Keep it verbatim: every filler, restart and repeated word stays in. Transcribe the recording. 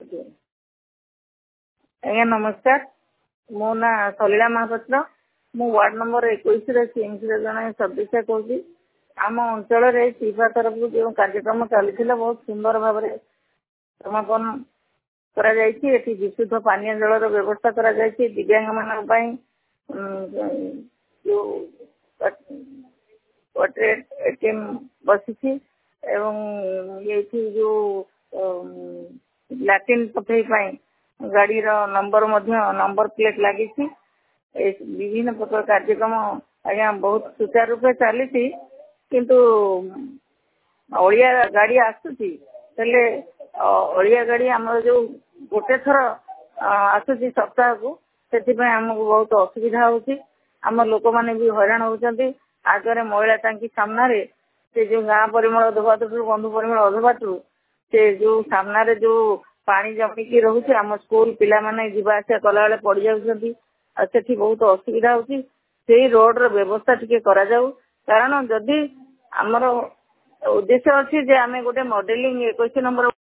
ଆଜ୍ଞା ନମସ୍କାର, ମୋ ନାଁ ସଲିଳା ମହାପାତ୍ର। ମୁଁ ୱାର୍ଡ ନମ୍ବର ଏକୋଇଶରେ ସିଏମସିର ଜଣେ ସଦସ୍ୟା କହୁଛି। ଆମ ଅଞ୍ଚଳରେ ସିଫା ତରଫରୁ ଯେଉଁ କାର୍ଯ୍ୟକ୍ରମ ଚାଲିଥିଲା ବହୁତ ସୁନ୍ଦର ଭାବରେ ସମାପନ କରାଯାଇଛି। ଏଠି ବିଶୁଦ୍ଧ ପାନୀୟ ଜଳର ବ୍ୟବସ୍ଥା କରାଯାଇଛି। ଦିବ୍ୟାଙ୍ଗମାନଙ୍କ ପାଇଁ ଯେଉଁ ଏଟିଏମ୍ ବସିଛି ଏବଂ ଏଇଠି ଯେଉଁ ଲାଟ୍ରିନ୍ ସଫେଇ ପାଇଁ ଗାଡ଼ିର ନମ୍ବର ମଧ୍ୟ ନମ୍ବର ପ୍ଲେଟ୍ ଲାଗିଛି। ବିଭିନ୍ନ ପ୍ରକାର କାର୍ଯ୍ୟକ୍ରମ ଆଜ୍ଞା ବହୁତ ସୁଚାରୁ ରୂପେ ଚାଲିଛି, କିନ୍ତୁ ଅଳିଆ ଗାଡ଼ି ଆସୁଛି, ହେଲେ ଅଳିଆ ଗାଡ଼ି ଆମର ଯେଉଁ ଗୋଟେ ଥର ଆସୁଛି ସପ୍ତାହକୁ, ସେଥିପାଇଁ ଆମକୁ ବହୁତ ଅସୁବିଧା ହେଉଛି। ଆମ ଲୋକମାନେ ବି ହଇରାଣ ହେଉଛନ୍ତି। ଆଗରେ ମଇଳା ଟାଙ୍କି ସାମ୍ନାରେ ସେ ଯେଉଁ ଗାଁ ପରିମଳ ଅଧବାଟରୁ ବନ୍ଧୁ ପରିମଳ ଅଧବାଟରୁ ସେ ଯେଉଁ ସାମ୍ନାରେ ଯେଉଁ ପାଣି ଜମିକି ରହୁଛି, ଆମ ସ୍କୁଲ ପିଲାମାନେ ଯିବା ଆସିବା କଲାବେଳେ ପଡ଼ିଯାଉଛନ୍ତି ଆଉ ସେଠି ବହୁତ ଅସୁବିଧା ହେଉଛି। ସେଇ ରୋଡର ବ୍ୟବସ୍ଥା ଟିକେ କରାଯାଉ, କାରଣ ଯଦି ଆମର ଉଦ୍ଦେଶ୍ୟ ଅଛି ଯେ ଆମେ ଗୋଟେ ମଡେଲିଂ ଏକୋଇଶ ନମ୍ବର